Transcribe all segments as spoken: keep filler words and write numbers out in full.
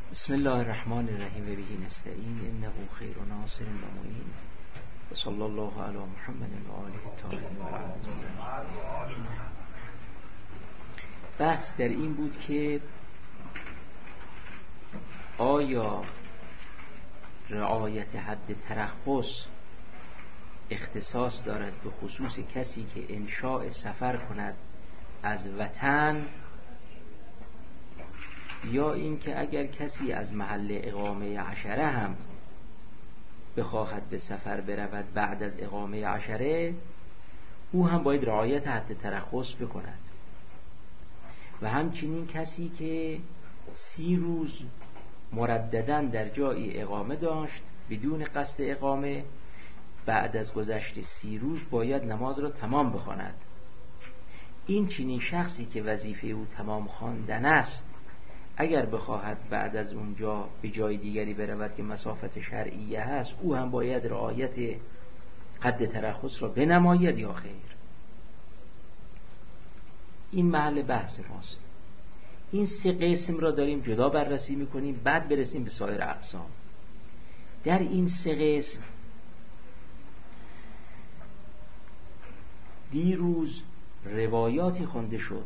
بسم الله الرحمن الرحیم و به نستعین انه خیر ناصر و معین و صلی الله علی محمد و آله الطاهرین و رحمة. بحث در این بود که آیا رعایت حد ترخص اختصاص دارد به خصوص کسی که انشاء سفر کند از وطن، یا اینکه اگر کسی از محل اقامه عشره هم بخواهد به سفر برود بعد از اقامه عشره، او هم باید رعایت حد ترخص بکند. و همچنین کسی که سی روز مردداً در جایی اقامه داشت بدون قصد اقامه، بعد از گذشت سی روز باید نماز را تمام بخواند. این چنین شخصی که وظیفه او تمام خواندن است، اگر بخواهد بعد از اونجا به جای دیگری برود که مسافت شرعیه هست، او هم باید رعایت حد ترخص را بنماید یا خیر؟ این محل بحث ماست. این سه قسم را داریم جدا بررسی میکنیم، بعد برسیم به سایر اقسام. در این سه قسم دیروز روایاتی خوانده شد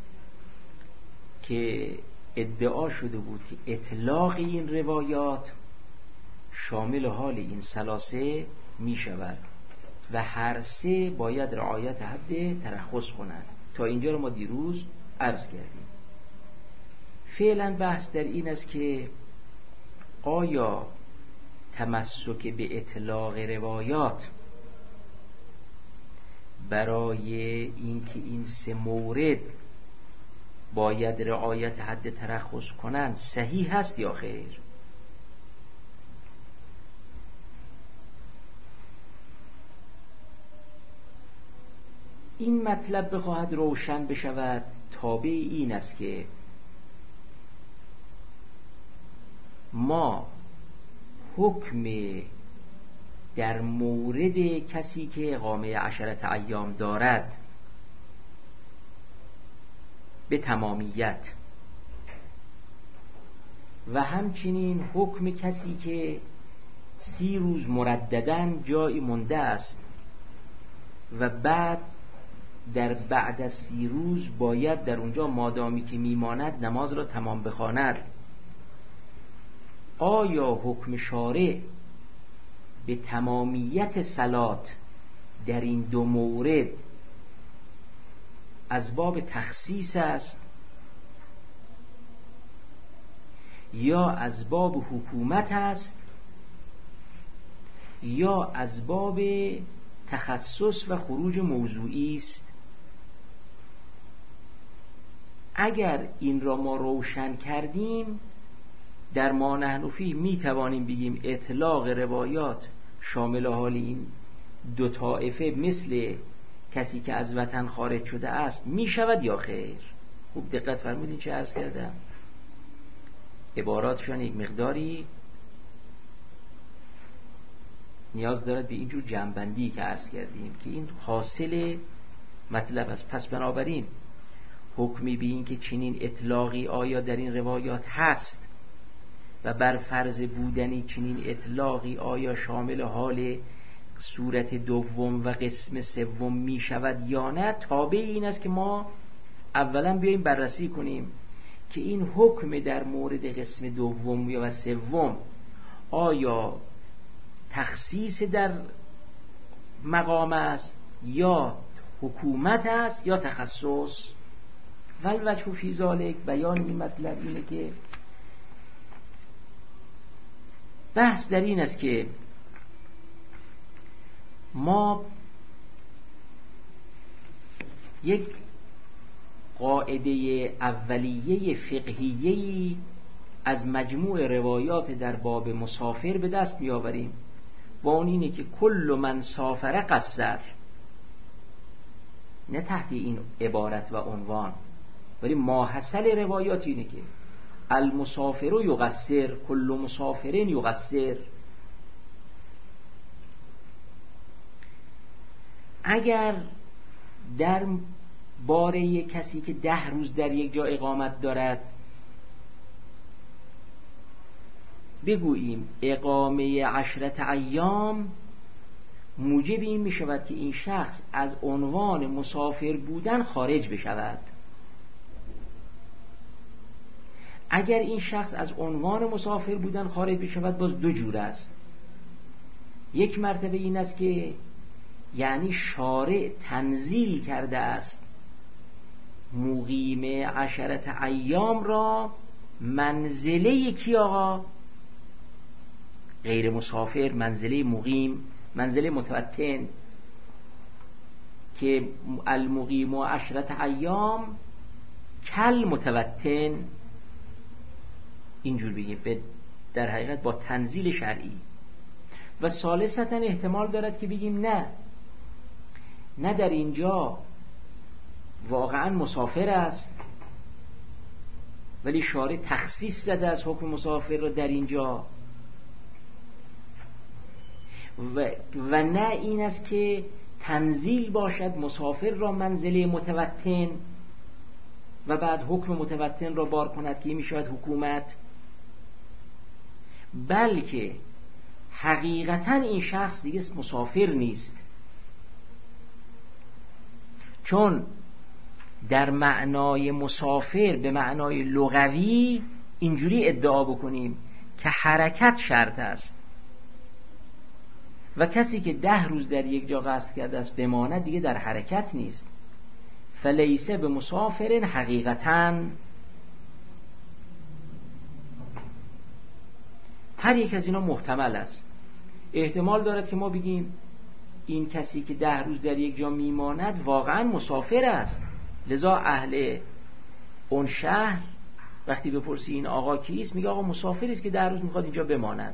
که ادعا شده بود که اطلاق این روایات شامل حال این ثلاثه می شود و هر سه باید رعایت حد ترخص کنند. تا اینجا رو ما دیروز عرض کردیم. فعلا بحث در این است که آیا تمسک به اطلاق روایات برای اینکه این سه مورد باید رعایت حد ترخص کنند صحیح هست یا خیر؟ این مطلب بخواهد روشن بشود تابع این است که ما حکم در مورد کسی که اقامه عشرت ایام دارد به تمامیت و همچنین حکم کسی که سی روز مردداً جایی مونده است و بعد در بعد از سی روز باید در اونجا مادامی که میماند نماز را تمام بخواند، آیا حکم شارع به تمامیت صلات در این دو مورد از باب تخصیص است یا از باب حکومت است یا از باب تخصص و خروج موضوعی است؟ اگر این را ما روشن کردیم، در ما نحن فیه می توانیم بگیم اطلاق روایات شامل حال این دو طائفه مثل کسی که از وطن خارج شده است می شود یا خیر؟ خوب دقت فرمودین چه عرض کردم؟ عباراتشان یک مقداری نیاز دارد به اینجور جمع‌بندی که عرض کردیم که این حاصل مطلب است. پس بنابراین حکمی به این که چنین اطلاقی آیا در این روایات هست و بر فرض بودنی چنین اطلاقی آیا شامل حال صورت دوم و قسم سوم می شود یا نه، تابع این است که ما اولا بیاییم بررسی کنیم که این حکم در مورد قسم دوم یا سوم آیا تخصیص در مقام است یا حکومت است یا تخصص. والوجه فی ذلک، بیان این مطلب اینه که بحث در این است که ما یک قاعده اولیه فقهیه‌ای از مجموع روایات در باب مسافر به دست می‌آوریم و اون اینه که کل من سافر قصر، نه تحت این عبارت و عنوان، ولی ماحصل روایات اینه که المسافر یقصر، کل مسافرین یقصر. اگر در باره کسی که ده روز در یک جا اقامت دارد بگوییم اقامه عشرت ایام موجب این می شود که این شخص از عنوان مسافر بودن خارج بشود. اگر این شخص از عنوان مسافر بودن خارج بشود باز دو جور است. یک مرتبه این است که یعنی شارع تنزیل کرده است مقیم عشرت ایام را منزله کی آقا؟ غیر مسافر، منزله مقیم، منزله متوطن، که المقیم و عشرت ایام کل متوطن، اینجور بگیم در حقیقت با تنزیل شرعی. و ثالثاً احتمال دارد که بگیم نه نه در اینجا واقعا مسافر است ولی شارع تخصیص زده از حکم مسافر را در اینجا، و, و نه این است که تنزیل باشد مسافر را منزله متوطن و بعد حکم متوطن را بار کند که این می شود حکومت، بلکه حقیقتا این شخص دیگه مسافر نیست. چون در معنای مسافر به معنای لغوی اینجوری ادعا بکنیم که حرکت شرط است و کسی که ده روز در یک جا قصد کرده است بماند دیگه در حرکت نیست. فلیسه به مسافر حقیقتاً. هر یک از اینا محتمل است. احتمال دارد که ما بگیم این کسی که ده روز در یک جا میماند واقعا مسافر است، لذا اهل اون شهر وقتی بپرسی این آقا کیست میگه آقا مسافری است که ده روز میخواد اینجا بماند.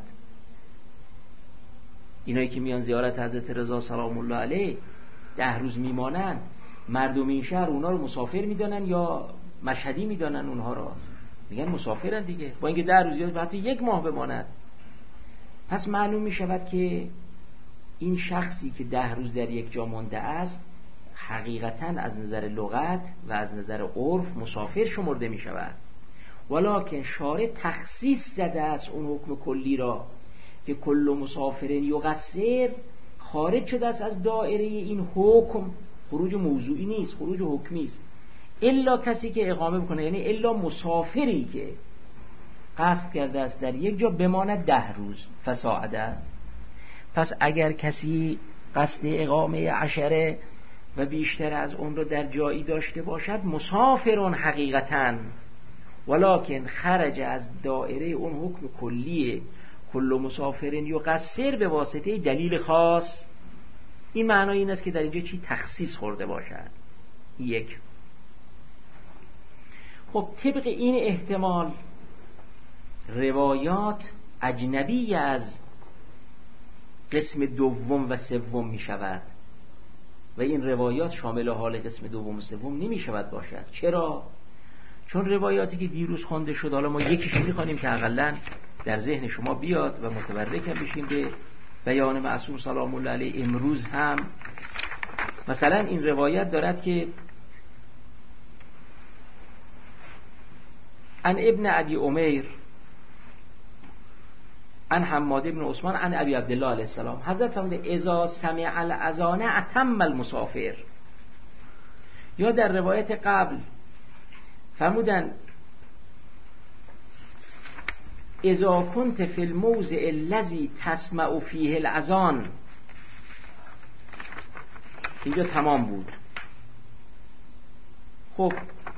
اینایی که میان زیارت حضرت رضا سلام الله علیه ده روز میمانند، مردم این شهر اونا رو مسافر میدانن یا مشهدی میدانن؟ اونها رو میگن مسافرن دیگه، با اینکه ده روز یا حتی یک ماه بماند. پس معلوم میشود که این شخصی که ده روز در یک جا مانده است حقیقتاً از نظر لغت و از نظر عرف مسافر شمرده می شود، ولکن شارع تخصیص زده است اون حکم کلی را که کل مسافر یقصر خارج شده است از دایره این حکم. خروج موضوعی نیست، خروج حکمی است. الا کسی که اقامه بکنه، یعنی الا مسافری که قصد کرده است در یک جا بماند ده روز فساعده. پس اگر کسی قصد اقامه عشره و بیشتر از اون رو در جایی داشته باشد مسافرون حقیقتاً، ولکن خرج از دایره اون حکم کلیه کل مسافرین یقصر به واسطه دلیل خاص. این معنی این است که در اینجا چی تخصیص خورده باشد. یک. خب طبق این احتمال روایات اجنبی از قسم دوم و سوم می شود و این روایات شامل حال قسم دوم و سوم نمی شود باشد. چرا؟ چون روایاتی که دیروز خوانده شد، حالا ما یکیش می خوانیم که حداقل در ذهن شما بیاد و متبرک بشیم به بیان معصوم سلام الله علیه. امروز هم مثلا این روایت دارد که ان ابن ابی عمیر ان حماد ابن عثمان ان ابی عبدالله علیه السلام، حضرت فرموده اذا سمع الاذان اتم المسافر. یا در روایت قبل فرمودن اذا كنت في الموضع الذي تسمع فيه الاذان. اینجا تمام بود. خب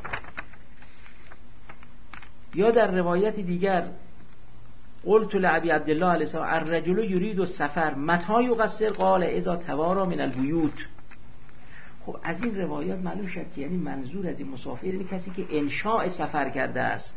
یا در روایت دیگر قلت لعبی عبدالله علیه السلام الرجل یرید السفر متى یقصر قال اذا توارا من البیوت. خب از این روایات معلوم شد که یعنی منظور از این مسافر یعنی کسی که انشاء سفر کرده است،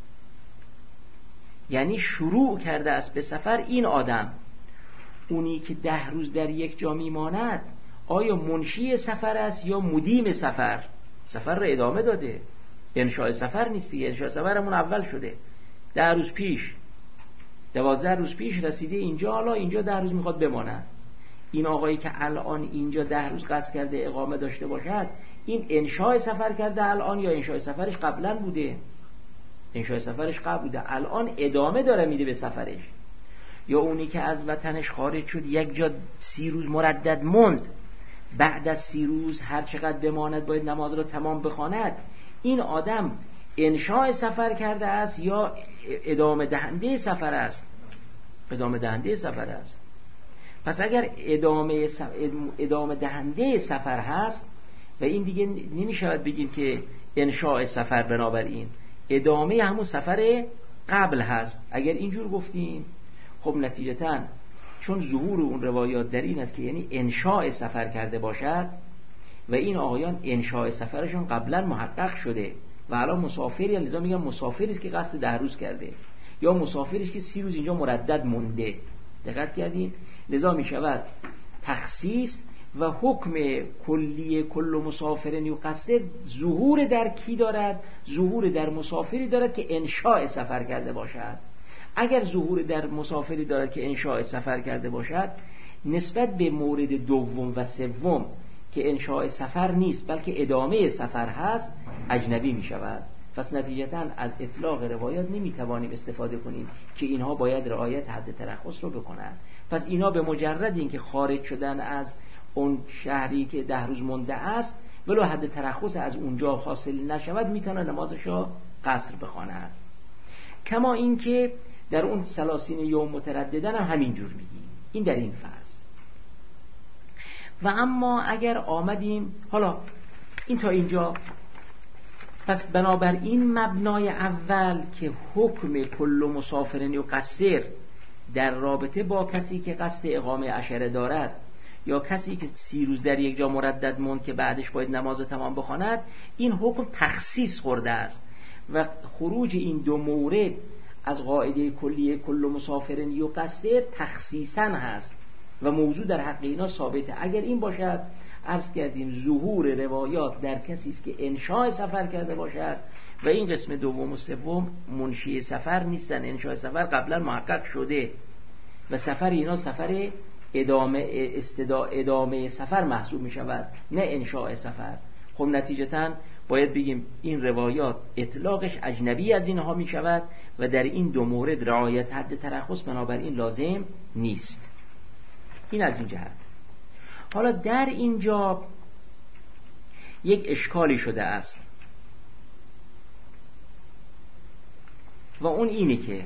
یعنی شروع کرده است به سفر. این آدم اونی که ده روز در یک جا میماند آیا منشی سفر است یا مدیم سفر؟ سفر را ادامه داده، انشاء سفر نیست دیگه. انشاء سفرمون اول شده، ده روز پیش دوازده روز پیش رسیده اینجا، حالا اینجا ده روز میخواد بماند. این آقایی که الان اینجا ده روز قصد کرده اقامه داشته باشد، این انشاء سفر کرده الان یا انشاء سفرش قبلا بوده؟ انشاء سفرش قبل بوده، الان ادامه داره میده به سفرش. یا اونی که از وطنش خارج شد یک جا سی روز مردد موند، بعد از سی روز هر چقدر بماند باید نماز را تمام بخواند، این آدم انشاء سفر کرده است یا ادامه دهنده سفر است؟ ادامه دهنده سفر است. پس اگر ادامه ادامه دهنده سفر هست و این دیگه نمیشود بگیم که انشاء سفر، بنابراین ادامه همون سفر قبل هست. اگر اینجور گفتیم خب نتیجتاً چون ظهور اون روایات در این است که یعنی انشاء سفر کرده باشد و این آقایان انشاء سفرشون قبلا محقق شده و الان مسافری، لذا میگم مسافری است که قصد ده روز کرده یا مسافری است که سی روز اینجا مردد مونده. دقت کردین؟ لذا میشود تخصیص و حکم کلی کل مسافر یقصر ظهور در کی دارد؟ ظهور در مسافری دارد که انشاء سفر کرده باشد. اگر ظهور در مسافری دارد که انشاء سفر کرده باشد، نسبت به مورد دوم و سوم که انشاء سفر نیست بلکه ادامه سفر هست اجنبی می شود. پس نتیجتاً از اطلاق روایات نمی توانیم استفاده کنیم که اینها باید رعایت حد ترخص رو بکنند. پس اینا به مجرد اینکه خارج شدن از اون شهری که ده روز مونده است ولو حد ترخص از اونجا حاصل نشود میتونه نمازش رو قصر بخواند. کما اینکه در اون ثلاثین یوم مترددن هم همینجور میگیم. این در این فرض. و اما اگر آمدیم حالا این تا اینجا، پس بنابراین مبنای اول که حکم کل مسافر یقصر در رابطه با کسی که قصد اقامه عشره دارد یا کسی که سی روز در یک جا مردد موند که بعدش باید نماز تمام بخواند، این حکم تخصیص خورده است و خروج این دو مورد از قاعده کلیه کل مسافر یقصر تخصیصاً هست و موضوع در حق اینا ثابته. اگر این باشد عرض کردیم ظهور روایات در کسی است که انشاء سفر کرده باشد و این قسم دوم و سوم منشی سفر نیستن، انشاء سفر قبلا محقق شده و سفر اینا سفر ادامه استدا ادامه سفر محسوب می شود نه انشاء سفر. خب نتیجتاً باید بگیم این روایات اطلاقش اجنبی از اینها می شود و در این دو مورد رعایت حد ترخص بنابراین لازم نیست. این از این جهت. حالا در اینجا یک اشکالی شده است و اون اینه که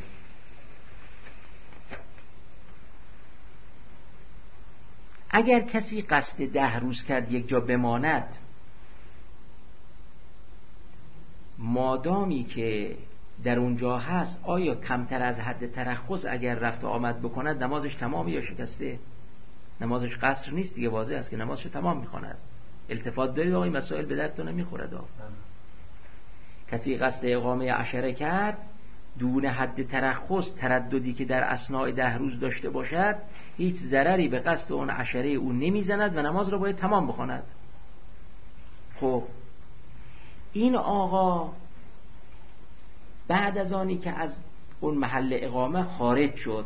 اگر کسی قصد ده روز کرد یک جا بماند، مادامی که در اونجا هست آیا کمتر از حد ترخص اگر رفت و آمد بکند نمازش تمام یا شکسته؟ نمازش قصر نیست دیگه، واضح است که نمازش تمام میخواند. التفات دارید آقای مسائل به دردتون نمیخورد. کسی قصد اقامه عشره کرد دون حد ترخص، ترددی که در اثناء ده روز داشته باشد هیچ ضرری به قصد اون عشره او نمیزند و نماز را باید تمام بخواند. خب این آقا بعد از آنی که از اون محل اقامه خارج شد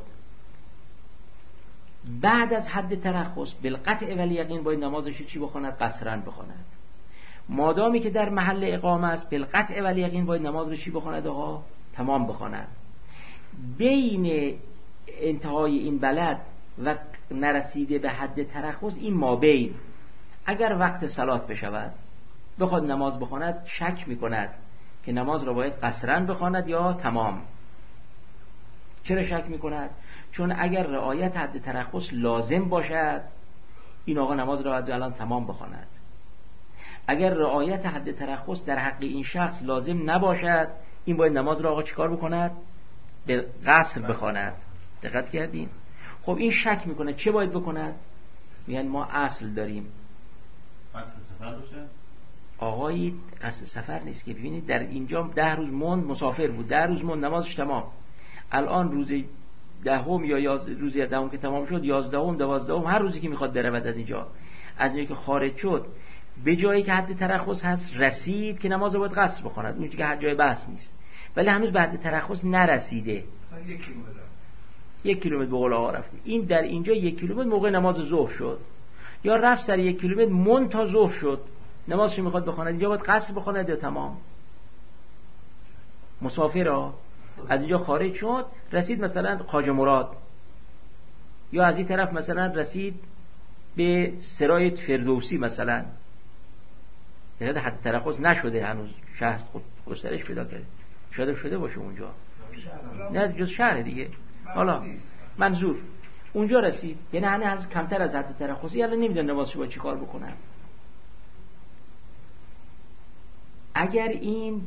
بعد از حد ترخص بالقطع والیقین باید نمازش چی بخواند؟ قصرن بخواند. مادامی که در محل اقامه است بالقطع والیقین باید نماز رو چی بخواند؟ آقا تمام بخواند. بین انتهای این بلد و نرسیده به حد ترخص این مابین اگر وقت صلات بشود بخواد نماز بخواند شک میکند که نماز را باید قصرن بخواند یا تمام. چرا شک میکند؟ چون اگر رعایت حد ترخص لازم باشد این آقا نماز را باید الان تمام بخواند. اگر رعایت حد ترخص در حق این شخص لازم نباشد این باید نماز را آقا چیکار بکند؟ به قصر بخواند. دقت کردین؟ خب این شک میکنه چه باید بکند؟ میگن ما اصل داریم. قصد سفر باشه؟ آقایی قصد سفر نیست که ببینید در اینجا ده روز موند مسافر بود، ده روز موند نمازش تمام. الان روز دهم یا یاز... روز دهم که تمام شد، یازدهم، دوازدهم، هر روزی که میخواد برود از اینجا، از اینجا که خارج شد به جایی که حد ترخص هست رسید که نماز رو باید قصر بخواند، اونجا که حد جای بحث نیست، ولی هنوز به حد ترخص نرسیده. یک کیلومتر یک کیلومتر به قول آقا رفته. این در اینجا یک کیلومتر موقع نماز ظهر شد یا رفت سر یک کیلومتر مون تا ظهر شد، نمازش میخواد بخواند، اینجا باید قصر بخواند یا تمام؟ مسافر از اینجا خارج شد رسید مثلا خواجه مراد، یا از این طرف مثلا رسید به سرای فردوسی مثلا، یعنی حد ترخص نشده هنوز، شهر خود گسترش پیدا کرده، شاید شده باشه اونجا، نه جز شهر دیگه. حالا منظور اونجا رسید، یعنی هنوز کمتر از حد ترخصی، یعنی نمیدونه نمازش باید چی کار بکنن. اگر این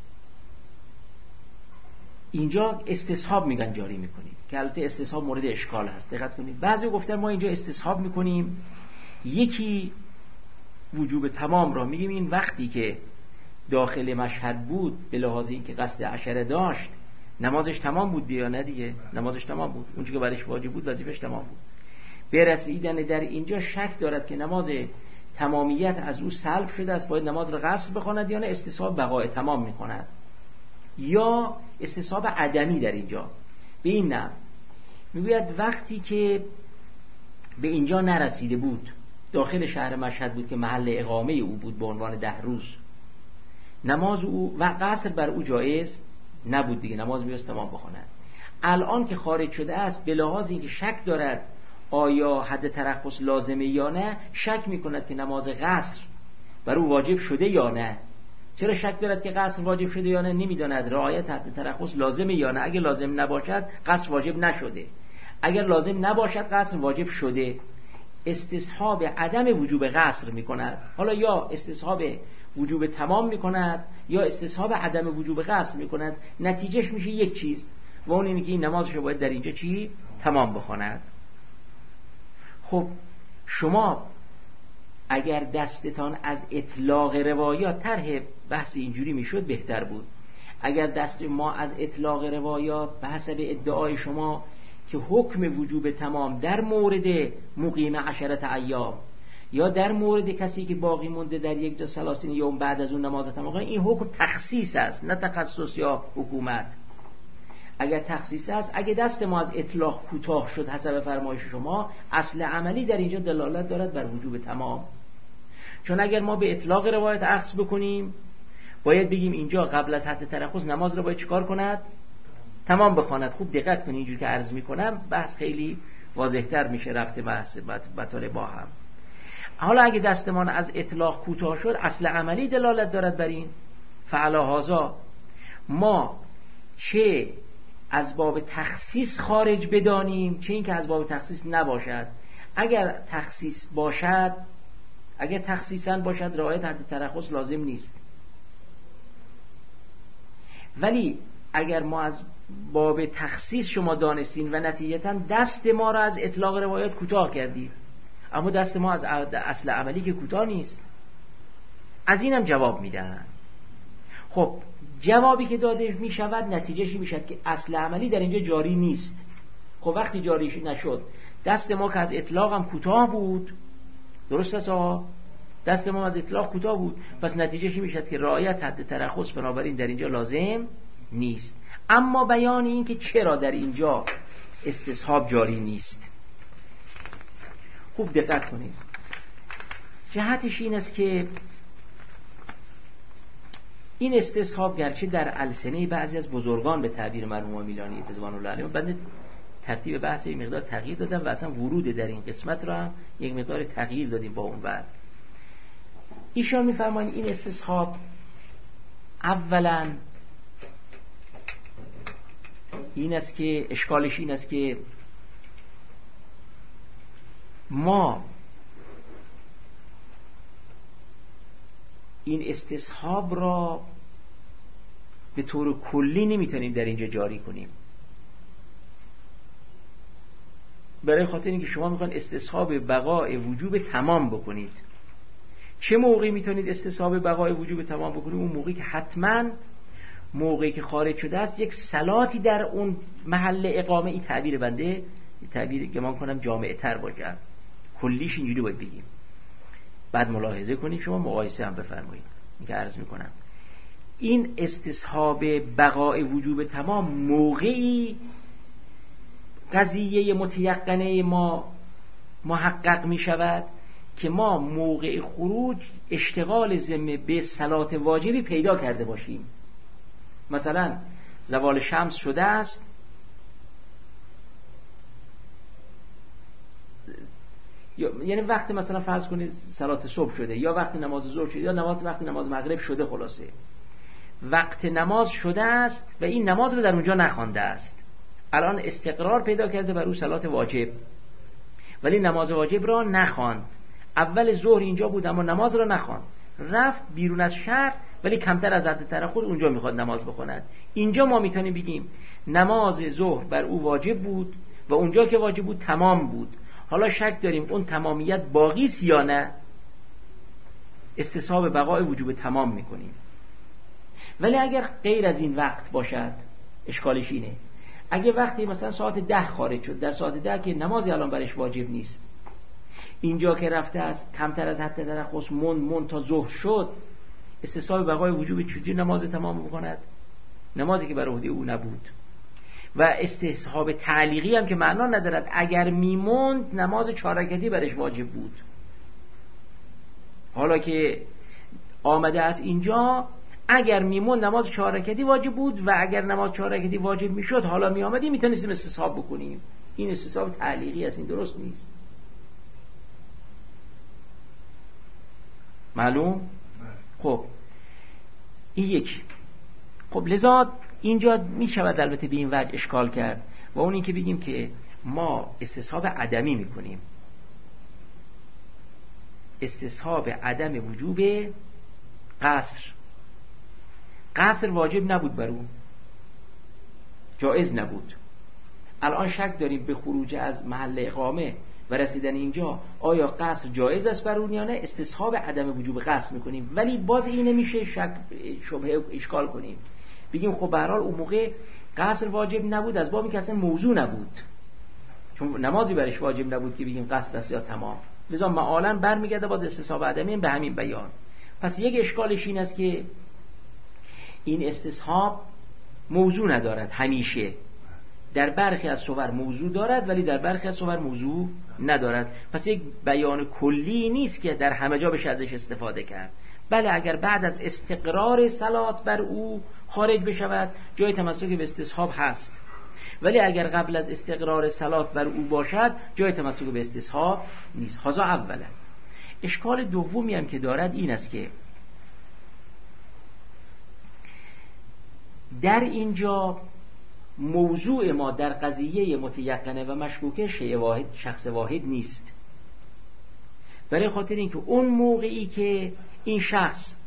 اینجا استصحاب میگن جاری میکنیم، که البته استصحاب مورد اشکال هست، دقت کنید. بعضی گفتن ما اینجا استصحاب میکنیم، یکی وجوب تمام را میگیم این وقتی که داخل مشهد بود به لحاظ اینکه قصد عشره داشت نمازش تمام بود یا نه دیگه، نمازش تمام بود، اون که برایش واجب بود وظیفش تمام بود. به رسیدن در اینجا شک دارد که نماز تمامیت از او سلب شده است، باید نماز را قصر بخواند یا نه استصحاب بقای تمام میکند، یا استصحاب عدمی در اینجا. به این نه میگوید وقتی که به اینجا نرسیده بود، داخل شهر مشهد بود که محل اقامه او بود به عنوان ده روز، نماز او و قصر بر او جایز نبود دیگه، نماز میباید تمام بخواند. الان که خارج شده است به لحاظ اینکه شک دارد آیا حد ترخص لازمه یا نه، شک میکند که نماز قصر بر او واجب شده یا نه. چرا شک دارد که قصر واجب شده یا نه؟ نمیداند رعایت حد ترخص لازمه یا نه. اگر لازم نباشد قصر واجب نشده، اگر لازم نباشد قصر واجب شده. استصحاب عدم وجوب قصر میکند، حالا یا استصحاب وجوب تمام میکند یا استصحاب عدم وجوب قصر میکند، نتیجهش میشه یک چیز و اون اینه که این نمازش باید در اینجا چی؟ تمام بخواند. خب شما اگر دستتان از اطلاق روایات، طرح بحث اینجوری میشد بهتر بود، اگر دست ما از اطلاق روایات به حسب ادعای شما که حکم وجوب تمام در مورد مقیم عشرت ایام یا در مورد کسی که باقی مونده در یک جا ثلاثین یوم بعد از اون نماز تمام، این حکم تخصیص است نه تخصص یا حکومت. اگر تخصیص است، اگه دست ما از اطلاق کوتاه شد حسب فرمایش شما، اصل عملی در اینجا دلالت دارد بر وجوب تمام. چون اگر ما به اطلاق روایت اخذ بکنیم باید بگیم اینجا قبل از حد ترخص نماز رو باید چیکار کند؟ تمام بخواند. خوب دقت کنید، اینجوری که عرض میکنم بحث خیلی واضح‌تر میشه ربط بحث بطال با هم. حالا اگه دستمان از اطلاق کوتاه شد، اصل عملی دلالت دارد بر این. فعلا هذا ما چه از باب تخصیص خارج بدانیم چه این که از باب تخصیص نباشد. اگر تخصیص باشد، اگر تخصیصاً باشد رعایت حد ترخص لازم نیست، ولی اگر ما از باب تخصیص شما دانستین و نتیجتاً دست ما را از اطلاق روایت کوتاه کردید، اما دست ما از اصل عملی که کوتاه نیست، از اینم جواب میدن. خب جوابی که داده می شود نتیجهش می شود که اصل عملی در اینجا جاری نیست. خب وقتی جاری نشد، دست ما که از اطلاق هم کوتاه بود، درست است آقا؟ دست ما از اطلاق کوتاه بود، پس نتیجهش می شود که رعایت حد ترخص بنابراین در اینجا لازم نیست. اما بیان این که چرا در اینجا استصحاب جاری نیست، خوب دقت کنید. جهتش این است که این استصحاب گرچه در السنه بعضی از بزرگان به تعبیر مرحوم میلانی رضوان الله علیهم، بنده ترتیب بحث یک مقدار تغییر دادم و اصلا ورود در این قسمت را هم یک مقدار تغییر دادیم با اون بعد. ایشان میفرمایند این استصحاب اولا این است که اشکالش این است که ما این استصحاب را به طور کلی نمیتونیم در اینجا جاری کنیم، برای خاطر اینکه شما میخواین استصحاب بقای وجوب تمام بکنید. چه موقعی میتونید استصحاب بقای وجوب تمام بکنید؟ اون موقعی که حتما موقعی که خارج شده است یک صلاتی در اون محل اقامه، این تعبیر بنده تعبیر گمان کنم جامعه تر باشه، کلیش اینجوری باید بگیم. بعد ملاحظه کنید شما مقایسه هم بفرمایید. این که عرض میکنم این استصحاب بقای وجوب تمام موقعی قضیه متیقنه ما محقق می شود که ما موقع خروج اشتغال ذمه به صلات واجبی پیدا کرده باشیم. مثلا زوال شمس شده است، یعنی وقت مثلا فرض کنید صلات صبح شده یا وقت نماز ظهر شده یا نماز وقت نماز مغرب شده، خلاصه وقت نماز شده است و این نماز رو در اونجا نخوانده است، الان استقرار پیدا کرده بر او صلات واجب، ولی نماز واجب را نخواند. اول ظهر اینجا بود اما نماز را نخواند، رفت بیرون از شهر ولی کمتر از حد ترخص اونجا میخواد نماز بخواند. اینجا ما میتونیم بگیم نماز ظهر بر او واجب بود و اونجا که واجب بود تمام بود. حالا شک داریم اون تمامیت باقی است یا نه، استصحاب بقای وجوب تمام میکنیم. ولی اگر غیر از این وقت باشد اشکالش اینه، اگه وقتی مثلا ساعت ده خارج شد، در ساعت ده که نمازی الان برش واجب نیست، اینجا که رفته است کمتر از حد ترخص مون مون تا ظهر شد، استصحاب بقای وجوب چجوری نماز تمام بکند؟ نمازی که بر عهده او نبود. و استصحاب تعلیقی هم که معنا ندارد، اگر میموند نماز چهار رکعتی برش واجب بود. حالا که آمده است اینجا اگر میموند نماز چهار رکعتی واجب بود و اگر نماز چهار رکعتی واجب میشد حالا می آمدیم میتونستیم استصحاب بکنیم. این استصحاب تعلیقی است، این درست نیست. معلوم؟ خب این یک. خب لذا اینجا می شود البته به این وجه اشکال کرد و اون این که بگیم که ما استصحاب عدمی میکنیم، استصحاب عدم وجوب قصر. قصر واجب نبود بر اون، جایز نبود. الان شک داریم به خروج از محل اقامه و رسیدن اینجا آیا قصر جایز است بر اون یا نه، استصحاب عدم وجوب قصر میکنیم. ولی باز این نمیشه شک شبهه اشکال کنیم، بگیم خب به هر حال اون موقع قصر واجب نبود از بابی که اصلا موضوع نبود، چون نمازی برش واجب نبود که بگیم قصر است یا تمام. لذا معالاً برمیگرده باز استصحاب عدمی به همین بیان. پس یک اشکالش این است که این استصحاب موضوع ندارد، همیشه در برخی از صور موضوع دارد ولی در برخی از صور موضوع ندارد. پس یک بیان کلی نیست که در همه جا بشه ازش استفاده کرد. بله اگر بعد از استقرار صلات بر او خارج بشود جای تمسک به استصحاب هست، ولی اگر قبل از استقرار صلات بر او باشد جای تمسک به استصحاب نیست. هذا اولا. اشکال دومی هم که دارد این است که در اینجا موضوع ما در قضیه متیقنه و مشکوکه شیء واحد، شخص واحد نیست. برای خاطر اینکه اون موقعی که این شخص،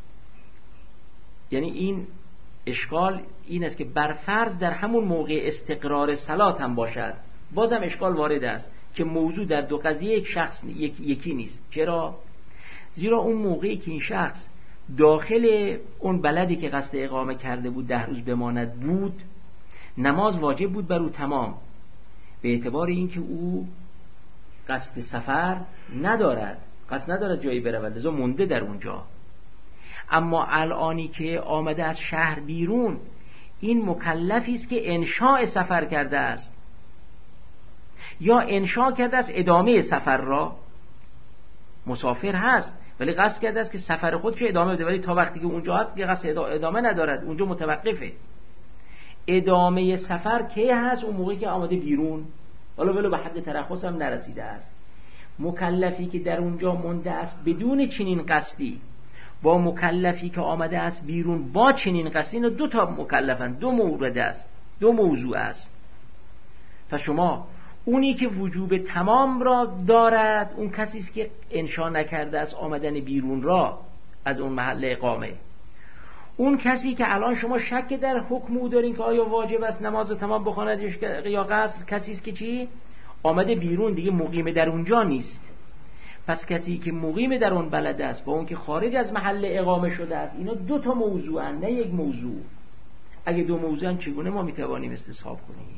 یعنی این اشکال این است که بر فرض در همون موقع استقرار صلات هم باشد، بازم اشکال وارد است که موضوع در دو قضیه یک شخص یک، یکی نیست. چرا؟ زیرا اون موقعی که این شخص داخل اون بلدی که قصد اقامه کرده بود ده روز بماند بود، نماز واجب بود بر او تمام، به اعتبار اینکه او قصد سفر ندارد، قصد ندارد جایی برود، لذا مونده در اونجا. اما الانی که آمده از شهر بیرون، این مکلفی است که انشاء سفر کرده است یا انشاء کرده است ادامه سفر را. مسافر هست ولی قصد کرده است که سفر خودش ادامه بده، ولی تا وقتی که اونجا هست که قصد ادامه ندارد، اونجا متوقفه. ادامه سفر کی هست؟ اون موقعی که آمده بیرون، حالا ولو به حد ترخص هم نرسیده است. مکلفی که در اونجا مونده است بدون چنین قصدی با مکلفی که آمده است بیرون با چنین قصدی، اینا دو تا مکلفن، دو مورد است، دو موضوع است. پس شما اونی که وجوب تمام را دارد اون کسی است که انشا نکرده است آمدن بیرون را از اون محل اقامه. اون کسی که الان شما شک در حکم او دارین که آیا واجب است نماز تمام بخواند یا قصر، کسی است که چی؟ آمده بیرون، دیگه مقیم در اونجا نیست. پس کسی که مقیم در اون بلد است با اون که خارج از محل اقامه شده است، اینا دو تا موضوعن نه یک موضوع. اگه دو موضوعن چگونه ما میتوانیم استصحاب کنیم؟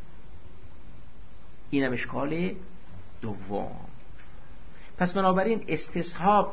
اینم اشکال دوم. پس بنابراین استصحاب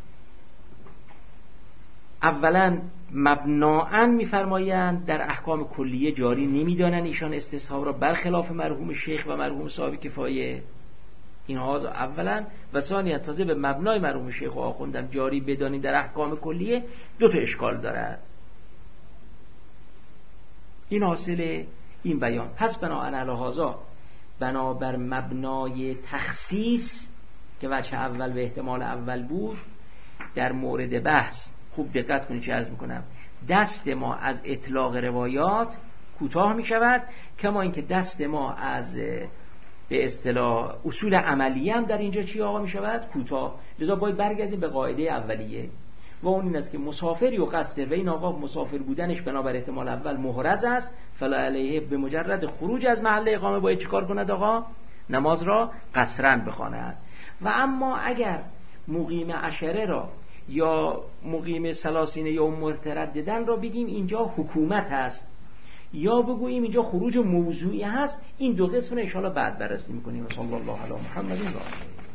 اولا مبناً میفرمایند در احکام کلیه جاری نمیدانن ایشان استصحاب را، برخلاف مرحوم شیخ و مرحوم صاحب کفایه. اینها اولا و ثانیا تازه به مبنای مرحوم شیخ و آخوندم جاری بدانید در احکام کلیه، دو تا اشکال دارد. این حاصل این بیان. پس بناء علی هذا، بنابر مبنای تخصیص که وجه اول به احتمال اول بود، در مورد بحث خوب دقت کنید چه عرض میکنم، دست ما از اطلاق روایات کوتاه می شود، کما اینکه دست ما از به اصطلاح اصول عملی هم در اینجا چی آقا می شود؟ کوتاه. لذا باید برگردیم به قاعده اولیه و اون این است که مسافری و قصر و این آقا مسافر بودنش بنابر احتمال اول محرز است، فلا علیه، به مجرد خروج از محل اقامه باید چیکار کند آقا؟ نماز را قصرن بخواند. و اما اگر مقیم عشره را یا مقیم ثلاثین یوم مترددن را بگیم اینجا حکومت هست، یا بگوییم اینجا خروج موضوعی هست، این دو قسم رو ان شاء الله بعد بررسی می‌کنیم. صلی الله علی محمد و آله.